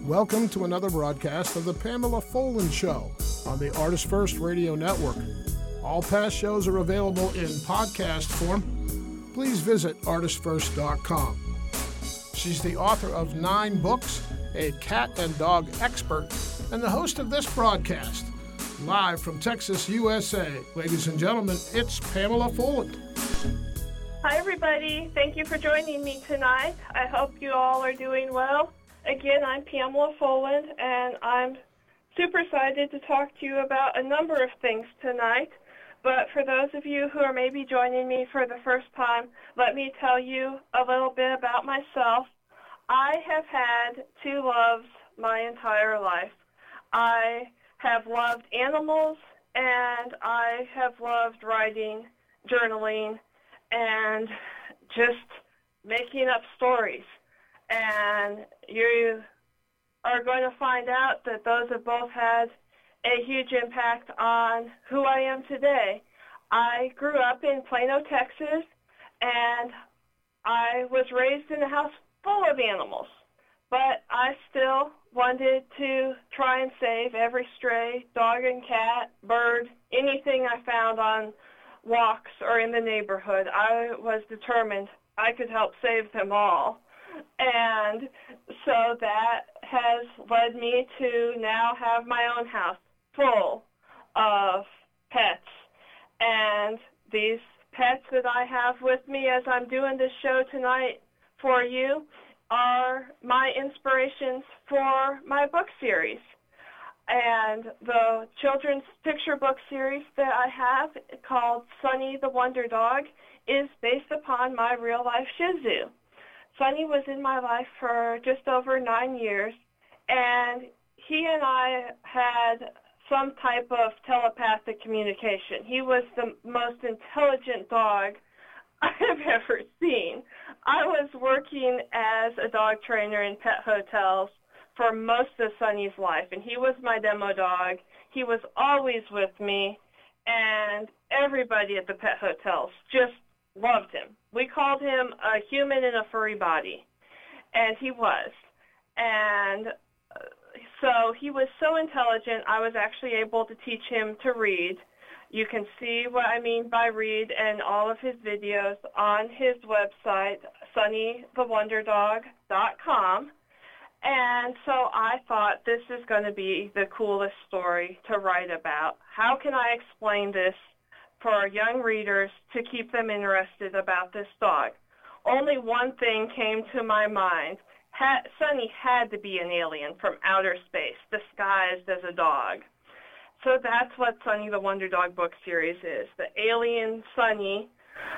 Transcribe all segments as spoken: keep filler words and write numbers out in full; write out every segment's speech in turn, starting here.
Welcome to another broadcast of the Pamela Folan Show on the Artist First Radio Network. All past shows are available in podcast form. Please visit artist first dot com. She's the author of nine books, a cat and dog expert, and the host of this broadcast. Live from Texas, U S A. Ladies and gentlemen, it's Pamela Folan. Hi, everybody. Thank you for joining me tonight. I hope you all are doing well. Again, I'm Pamela Folan, and I'm super excited to talk to you about a number of things tonight. But for those of you who are maybe joining me for the first time, let me tell you a little bit about myself. I have had two loves my entire life. I have loved animals, and I have loved writing, journaling, and just making up stories. And you are going to find out that those have both had a huge impact on who I am today. I grew up in Plano, Texas, and I was raised in a house full of animals, but I still wanted to try and save every stray dog and cat, bird, anything I found on walks or in the neighborhood. I was determined I could help save them all. And so that has led me to now have my own house full of pets. And these pets that I have with me as I'm doing this show tonight for you are my inspirations for my book series. And the children's picture book series that I have called Sunny the Wonder Dog is based upon my real-life Shih Tzu. Sunny was in my life for just over nine years, and he and I had some type of telepathic communication. He was the most intelligent dog I have ever seen. I was working as a dog trainer in pet hotels for most of Sunny's life, and he was my demo dog. He was always with me, and everybody at the pet hotels just loved him. We called him a human in a furry body, and he was. And so he was so intelligent, I was actually able to teach him to read. You can see what I mean by read and all of his videos on his website, sunny the wonder dog dot com. And so I thought this is going to be the coolest story to write about. How can I explain this for our young readers to keep them interested about this dog? Only one thing came to my mind. Ha- Sunny had to be an alien from outer space, disguised as a dog. So that's what Sunny the Wonder Dog book series is. The alien Sunny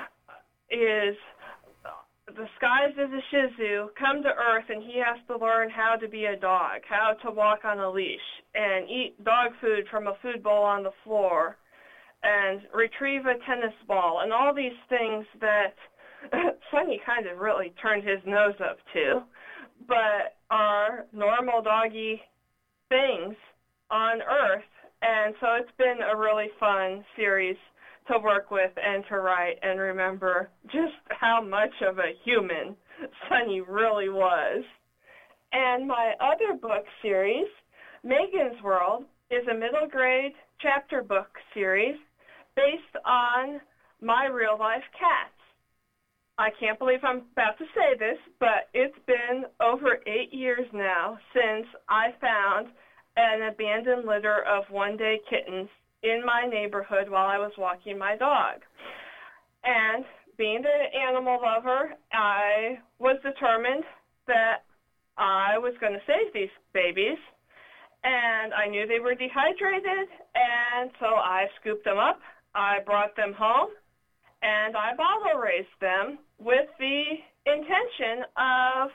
is disguised as a Shih Tzu, come to Earth, and he has to learn how to be a dog, how to walk on a leash, and eat dog food from a food bowl on the floor, and retrieve a tennis ball, and all these things that Sunny kind of really turned his nose up to, but are normal doggy things on Earth. And so it's been a really fun series to work with and to write and remember just how much of a human Sunny really was. And my other book series, Megan's World, is a middle grade chapter book series based on my real-life cats. I can't believe I'm about to say this, but it's been over eight years now since I found an abandoned litter of one-day kittens in my neighborhood while I was walking my dog. And being an animal lover, I was determined that I was going to save these babies, and I knew they were dehydrated, and so I scooped them up. I brought them home, and I bottle raised them with the intention of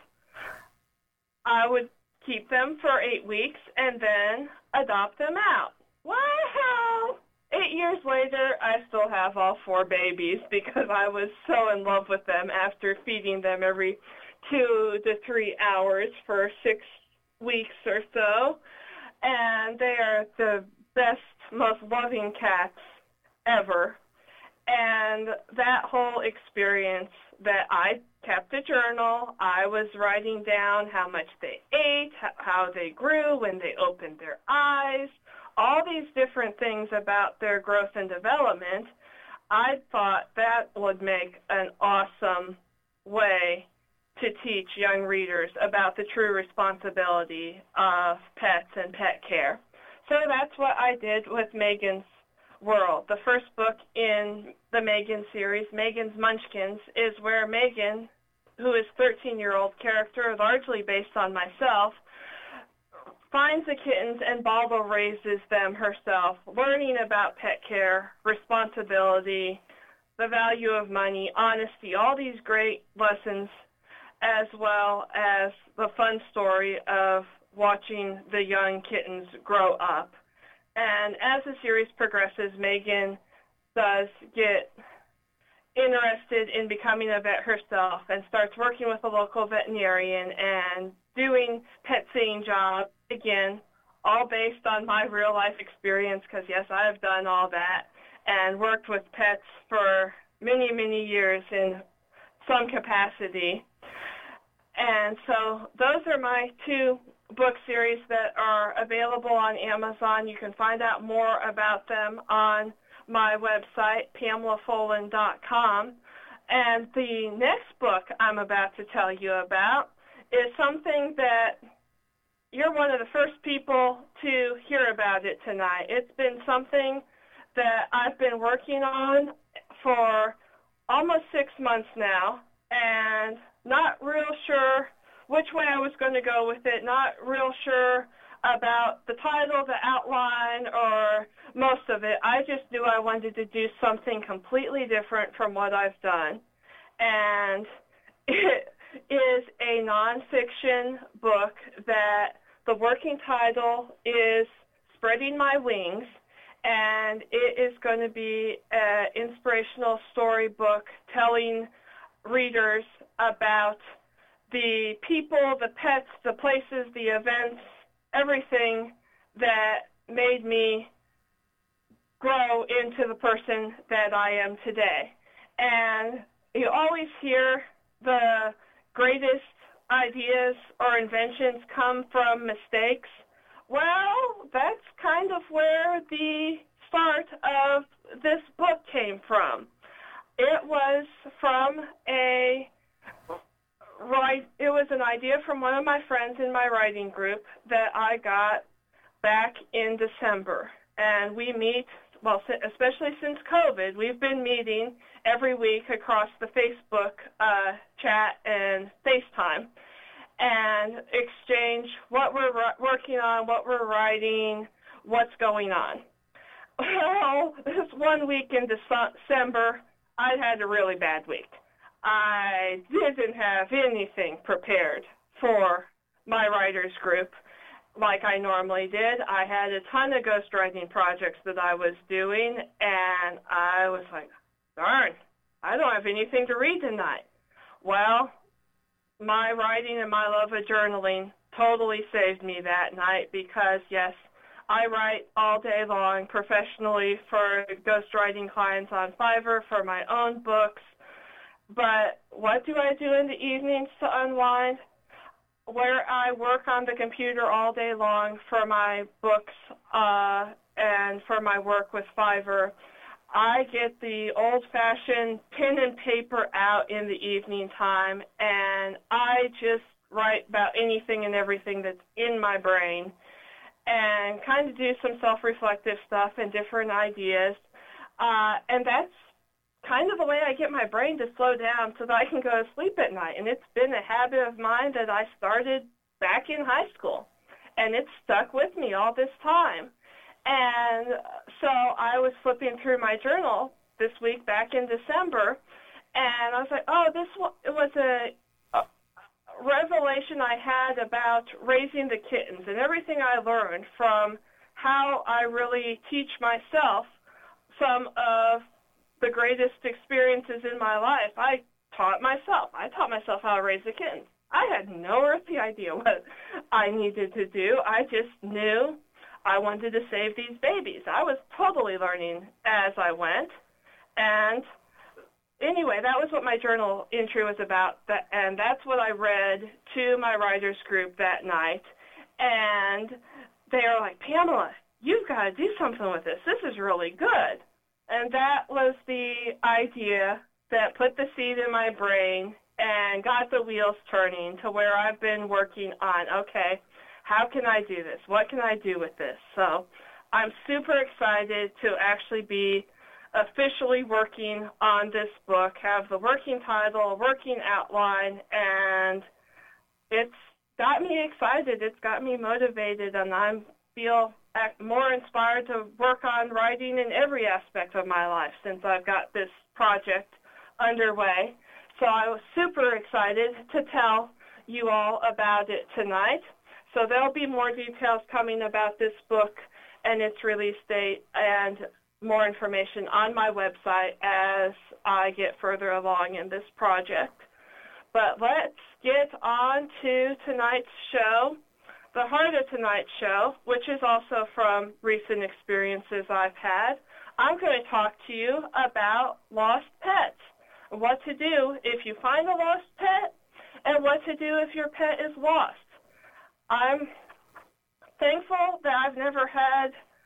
I would keep them for eight weeks and then adopt them out. Wow! Eight years later, I still have all four babies because I was so in love with them after feeding them every two to three hours for six weeks or so. And they are the best, most loving cats ever. And that whole experience that I kept a journal, I was writing down how much they ate, how they grew when they opened their eyes, all these different things about their growth and development. I thought that would make an awesome way to teach young readers about the true responsibility of pets and pet care. So that's what I did with Megan's World. The first book in the Megan series, Megan's Munchkins, is where Megan, who is a thirteen-year-old character largely based on myself, finds the kittens and Baldo raises them herself, learning about pet care, responsibility, the value of money, honesty, all these great lessons, as well as the fun story of watching the young kittens grow up. And as the series progresses, Megan does get interested in becoming a vet herself and starts working with a local veterinarian and doing pet sitting jobs, again, all based on my real life experience, because, yes, I have done all that and worked with pets for many, many years in some capacity. And so those are my two book series that are available on Amazon. You can find out more about them on my website, pamela folan dot com. And the next book I'm about to tell you about is something that you're one of the first people to hear about it tonight. It's been something that I've been working on for almost six months now, and not real sure which way I was going to go with it, not real sure about the title, the outline, or most of it. I just knew I wanted to do something completely different from what I've done. And it is a nonfiction book that the working title is Spreading My Wings, and it is going to be an inspirational storybook telling readers about the people, the pets, the places, the events, everything that made me grow into the person that I am today. And you always hear the greatest ideas or inventions come from mistakes. Well, that's kind of where the start of this book came from. It was from a Right, it was an idea from one of my friends in my writing group that I got back in December. And we meet, well, especially since COVID, we've been meeting every week across the Facebook uh, chat and FaceTime and exchange what we're working on, what we're writing, what's going on. Well, this one week in December, I had a really bad week. I didn't have anything prepared for my writers group like I normally did. I had a ton of ghostwriting projects that I was doing, and I was like, darn, I don't have anything to read tonight. Well, my writing and my love of journaling totally saved me that night because, yes, I write all day long professionally for ghostwriting clients on Fiverr, for my own books. But what do I do in the evenings to unwind? Where I work on the computer all day long for my books uh, and for my work with Fiverr, I get the old-fashioned pen and paper out in the evening time, and I just write about anything and everything that's in my brain and kind of do some self-reflective stuff and different ideas. Uh, and that's kind of the way I get my brain to slow down so that I can go to sleep at night. And it's been a habit of mine that I started back in high school, and it's stuck with me all this time. And so I was flipping through my journal this week back in December, and I was like, oh, this it was a, a revelation I had about raising the kittens and everything I learned from how I really teach myself some of the greatest experiences in my life. I taught myself. I taught myself how to raise the kittens. I had no earthly idea what I needed to do. I just knew I wanted to save these babies. I was totally learning as I went. And anyway, that was what my journal entry was about, and that's what I read to my writers group that night. And they are like, Pamela, you've got to do something with this. This is really good. And that was the idea that put the seed in my brain and got the wheels turning to where I've been working on, okay, how can I do this? What can I do with this? So I'm super excited to actually be officially working on this book, have the working title, working outline, and it's got me excited. It's got me motivated, and I feel more inspired to work on writing in every aspect of my life since I've got this project underway. So I was super excited to tell you all about it tonight. So there'll be more details coming about this book and its release date and more information on my website as I get further along in this project. But let's get on to tonight's show. The heart of tonight's show, which is also from recent experiences I've had, I'm going to talk to you about lost pets, what to do if you find a lost pet, and what to do if your pet is lost. I'm thankful that I've never had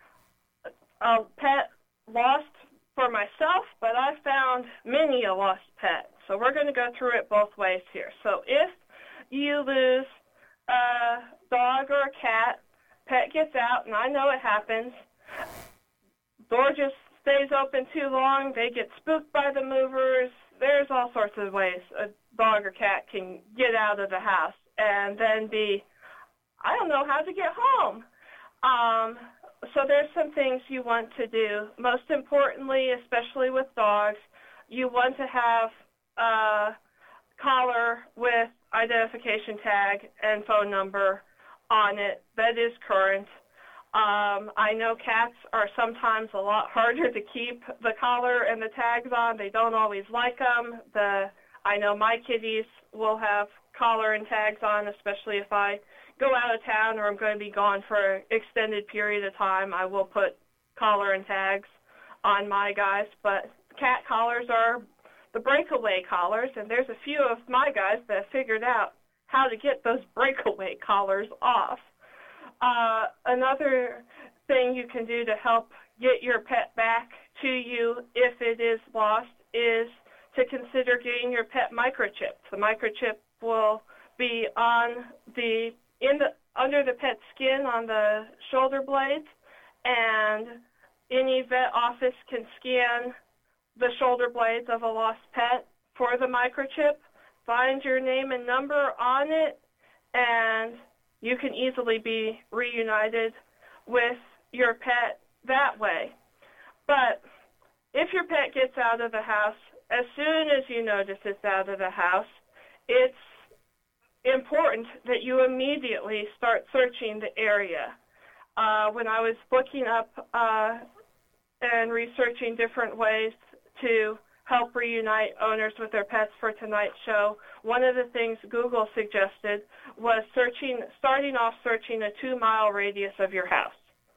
a pet lost for myself, but I've found many a lost pet. So we're going to go through it both ways here. So if you lose a dog or a cat, pet gets out, and I know it happens, door just stays open too long, they get spooked by the movers, there's all sorts of ways a dog or cat can get out of the house and then be, I don't know how to get home. Um, so there's some things you want to do. Most importantly, especially with dogs, you want to have a collar with identification tag and phone number on it that is current. Um, I know cats are sometimes a lot harder to keep the collar and the tags on. They don't always like them. The, I know my kitties will have collar and tags on, especially if I go out of town or I'm going to be gone for an extended period of time. I will put collar and tags on my guys. But cat collars are the breakaway collars, and there's a few of my guys that have figured out how to get those breakaway collars off. Uh, another thing you can do to help get your pet back to you if it is lost is to consider getting your pet microchipped. The microchip will be on the in the under the pet's skin on the shoulder blades, and any vet office can scan the shoulder blades of a lost pet for the microchip, find your name and number on it, and you can easily be reunited with your pet that way. But if your pet gets out of the house, as soon as you notice it's out of the house, it's important that you immediately start searching the area. Uh, when I was looking up uh, and researching different ways to help reunite owners with their pets for tonight's show, one of the things Google suggested was searching, starting off searching a two-mile radius of your house.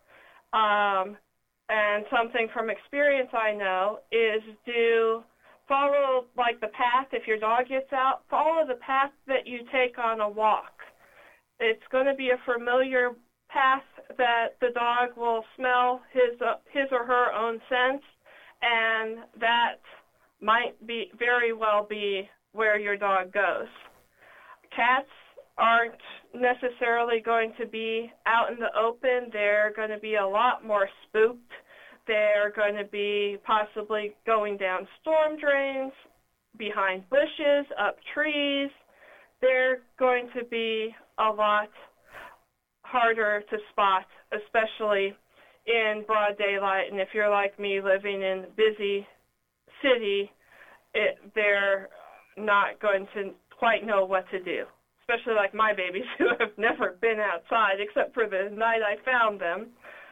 Um, and something from experience I know is do follow, like, the path. If your dog gets out, follow the path that you take on a walk. It's going to be a familiar path that the dog will smell his uh, his or her own scents, and that might be very well be where your dog goes. Cats aren't necessarily going to be out in the open. They're going to be a lot more spooked. They're going to be possibly going down storm drains, behind bushes, up trees. They're going to be a lot harder to spot, especially in broad daylight. And if you're like me, living in a busy city, it, they're not going to quite know what to do, especially like my babies who have never been outside except for the night I found them.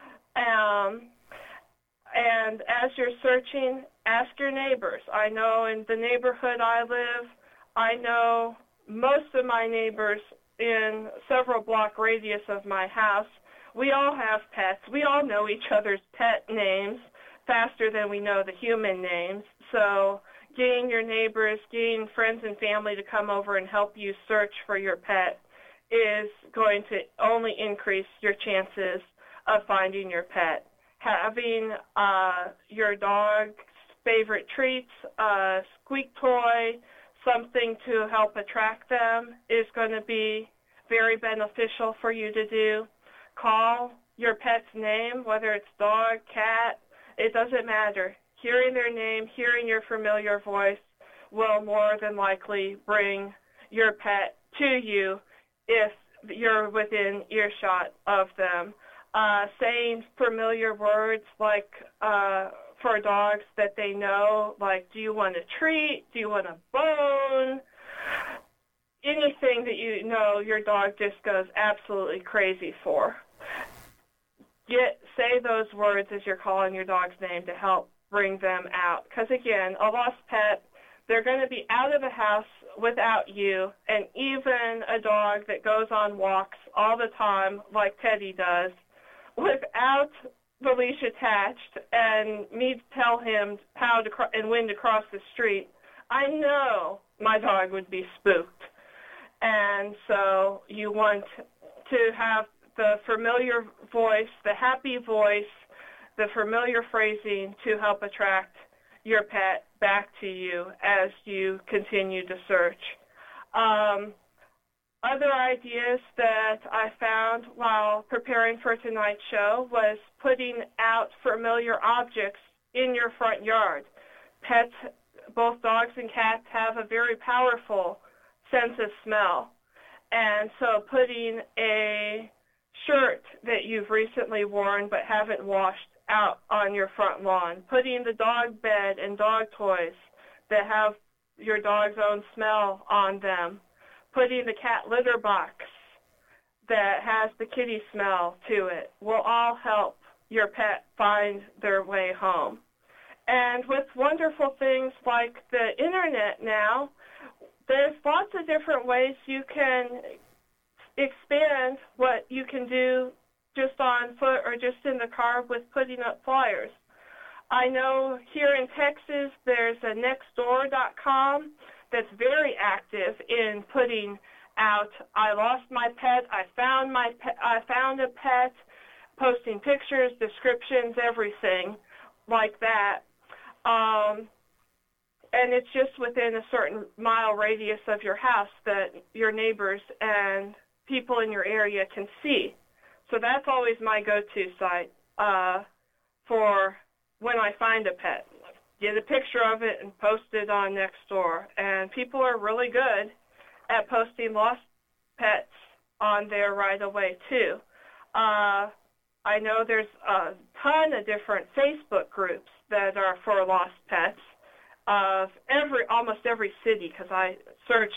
Um, and as you're searching, ask your neighbors. I know in the neighborhood I live, I know most of my neighbors in several block radius of my house. We all have pets. We all know each other's pet names. faster than we know the human names. So getting your neighbors, getting friends and family to come over and help you search for your pet is going to only increase your chances of finding your pet. Having uh, your dog's favorite treats, a squeak toy, something to help attract them is going to be very beneficial for you to do. Call your pet's name, whether it's dog, cat, it doesn't matter. Hearing their name, hearing your familiar voice will more than likely bring your pet to you if you're within earshot of them. Uh, saying familiar words like uh, for dogs that they know, like, do you want a treat? Do you want a bone? Anything that you know your dog just goes absolutely crazy for. Get, say those words as you're calling your dog's name to help bring them out. Because, again, a lost pet, they're going to be out of the house without you, and even a dog that goes on walks all the time like Teddy does, without the leash attached and me tell him how to cro- and when to cross the street, I know my dog would be spooked. And so you want to have the familiar voice, the happy voice, the familiar phrasing to help attract your pet back to you as you continue to search. Um, other ideas that I found while preparing for tonight's show was putting out familiar objects in your front yard. Pets, both dogs and cats, have a very powerful sense of smell. And so putting a shirt that you've recently worn but haven't washed out on your front lawn, putting the dog bed and dog toys that have your dog's own smell on them, putting the cat litter box that has the kitty smell to it will all help your pet find their way home. And with wonderful things like the internet now, there's lots of different ways you can expand what you can do just on foot or just in the car with putting up flyers. I know here in Texas there's a nextdoor dot com that's very active in putting out, I lost my pet, I found my pet, I found a pet, posting pictures, descriptions, everything like that. Um, and it's just within a certain mile radius of your house that your neighbors and people in your area can see. So that's always my go-to site uh, for when I find a pet. Get a picture of it and post it on Nextdoor. And people are really good at posting lost pets on there right away, too. Uh, I know there's a ton of different Facebook groups that are for lost pets of every almost every city, because I searched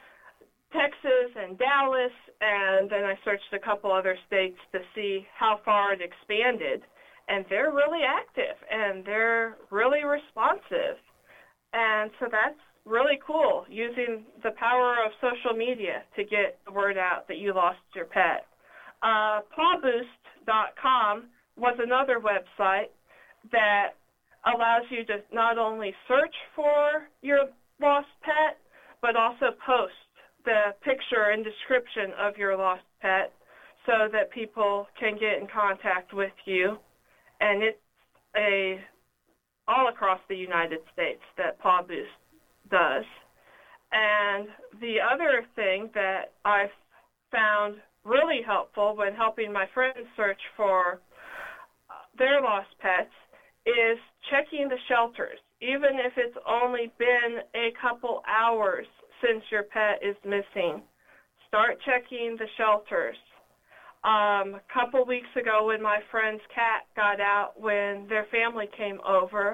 Texas and Dallas, and then I searched a couple other states to see how far it expanded. And they're really active, and they're really responsive. And so that's really cool, using the power of social media to get the word out that you lost your pet. Uh, paw boost dot com was another website that allows you to not only search for your lost pet, but also post the picture and description of your lost pet so that people can get in contact with you. And it's a all across the United States that Paw Boost does. And the other thing that I've found really helpful when helping my friends search for their lost pets is checking the shelters, even if it's only been a couple hours since your pet is missing. Start checking the shelters. Um, a couple weeks ago when my friend's cat got out when their family came over,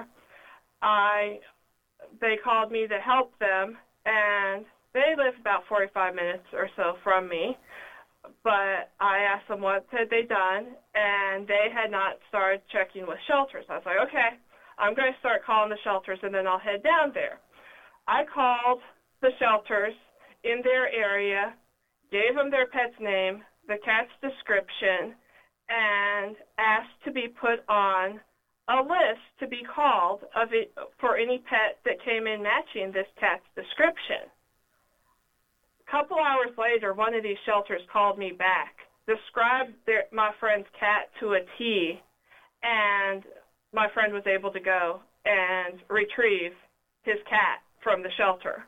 I they called me to help them, and they live about forty-five minutes or so from me. But I asked them what had they done, and they had not started checking with shelters. I was like, okay, I'm going to start calling the shelters, and then I'll head down there. I called the shelters in their area, gave them their pet's name, the cat's description, and asked to be put on a list to be called of it for any pet that came in matching this cat's description. A couple hours later, one of these shelters called me back, described their, my friend's cat to a T, and my friend was able to go and retrieve his cat from the shelter.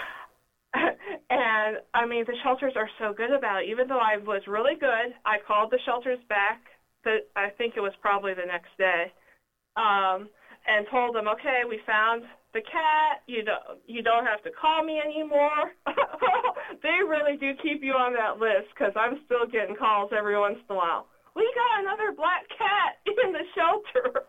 And, I mean, the shelters are so good about it. Even though I was really good, I called the shelters back, the, I think it was probably the next day, um, and told them, okay, we found the cat. You don't, you don't have to call me anymore. They really do keep you on that list because I'm still getting calls every once in a while. We got another black cat in the shelter.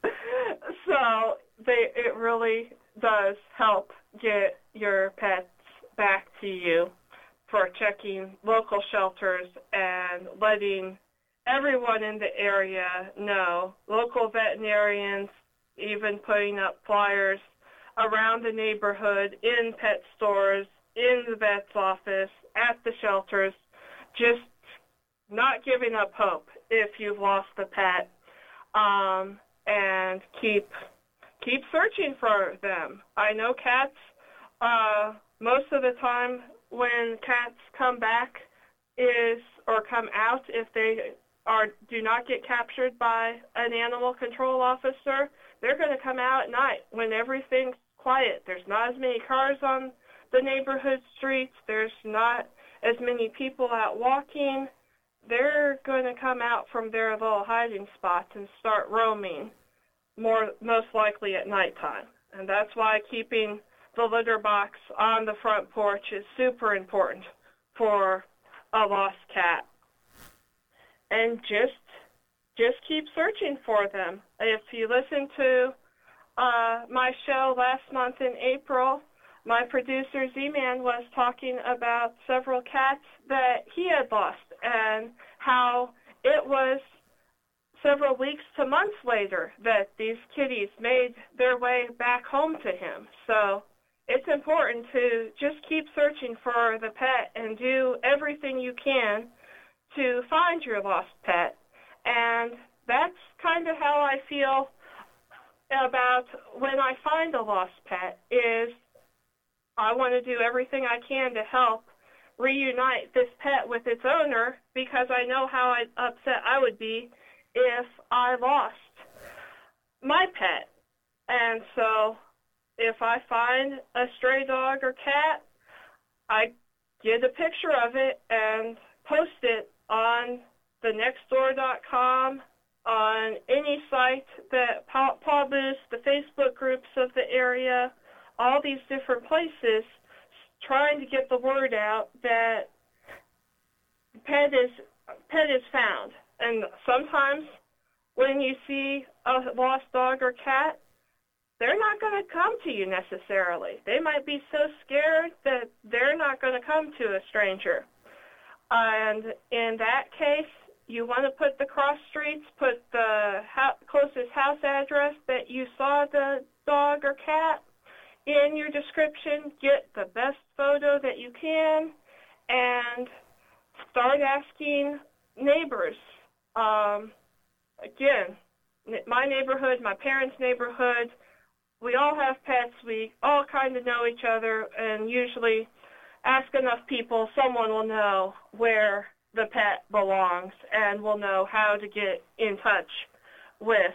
So they, it really does help get your pets back to you for checking local shelters and letting everyone in the area know, local veterinarians, even putting up flyers around the neighborhood, in pet stores, in the vet's office, at the shelters, just not giving up hope if you've lost a pet, um, and keep keep searching for them. I know cats, uh, most of the time when cats come back is, or come out, if they are do not get captured by an animal control officer, they're going to come out at night when everything's quiet. There's not as many cars on the neighborhood streets. There's not as many people out walking. They're going to come out from their little hiding spots and start roaming, more most likely at nighttime. And that's why keeping the litter box on the front porch is super important for a lost cat. And just just keep searching for them. If you listen to uh, my show last month in April, my producer Z-Man was talking about several cats that he had lost and how it was several weeks to months later that these kitties made their way back home to him. So it's important to just keep searching for the pet and do everything you can to find your lost pet. And that's kind of how I feel about when I find a lost pet, is I want to do everything I can to help reunite this pet with its owner, because I know how upset I would be if I lost my pet. And so if I find a stray dog or cat, I get a picture of it and post it on the nextdoor dot com, on any site that Paw Boost, the Facebook groups of the area, all these different places, trying to get the word out that pet is pet is found. And sometimes when you see a lost dog or cat, they're not going to come to you necessarily. They might be so scared that they're not going to come to a stranger. And in that case, you want to put the cross streets, put the ho- closest house address that you saw the dog or cat in your description, get the best photo that you can, and start asking neighbors. Um, again, my neighborhood, my parents' neighborhood, we all have pets. We all kind of know each other, and usually ask enough people, someone will know where the pet belongs and will know how to get in touch with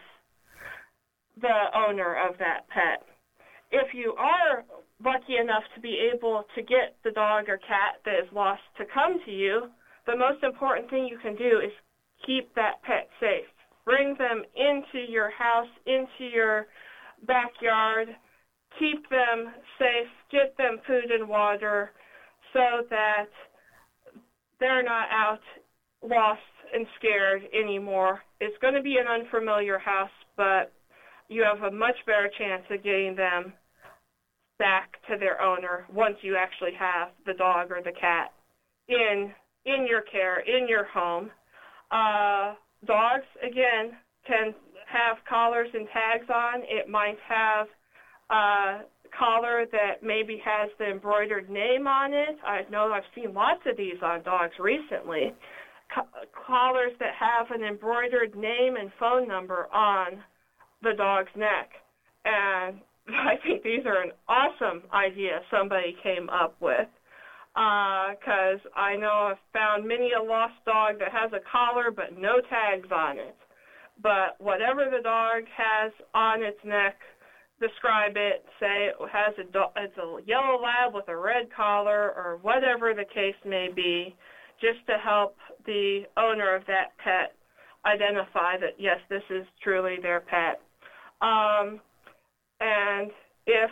the owner of that pet. If you are lucky enough to be able to get the dog or cat that is lost to come to you, the most important thing you can do is keep that pet safe. Bring them into your house, into your backyard, keep them safe, get them food and water so that they're not out lost and scared anymore. It's going to be an unfamiliar house, but you have a much better chance of getting them back to their owner once you actually have the dog or the cat in in your care, in your home. Uh, dogs, again, can have collars and tags on. It might have a collar that maybe has the embroidered name on it. I know I've seen lots of these on dogs recently. Co- collars that have an embroidered name and phone number on the dog's neck. And I think these are an awesome idea somebody came up with, because uh, I know I've found many a lost dog that has a collar but no tags on it. But whatever the dog has on its neck, describe it, say it has a do- it's a yellow lab with a red collar or whatever the case may be, just to help the owner of that pet identify that, yes, this is truly their pet. Um, and if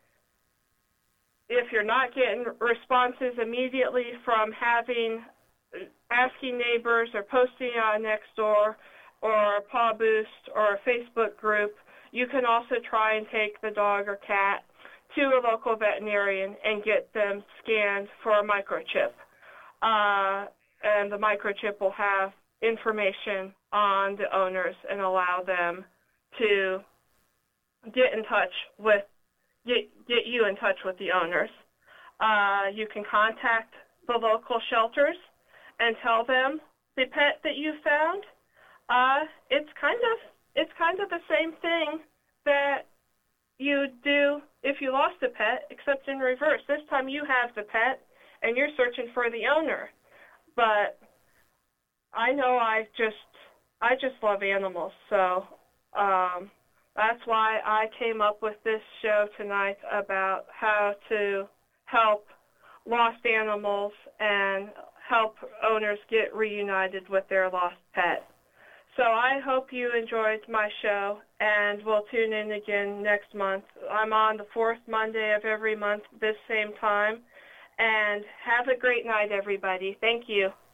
if you're not getting responses immediately from having, asking neighbors or posting on Nextdoor or Paw Boost or a Facebook group, you can also try and take the dog or cat to a local veterinarian and get them scanned for a microchip. Uh, and the microchip will have information on the owners and allow them to get in touch with Get, get you in touch with the owners. Uh, you can contact the local shelters and tell them the pet that you found. Uh, it's kind of it's kind of the same thing that you do if you lost a pet, except in reverse. This time you have the pet and you're searching for the owner. But I know I just I just love animals, so. Um, That's why I came up with this show tonight about how to help lost animals and help owners get reunited with their lost pet. So I hope you enjoyed my show, and we'll tune in again next month. I'm on the fourth Monday of every month, this same time. And have a great night, everybody. Thank you.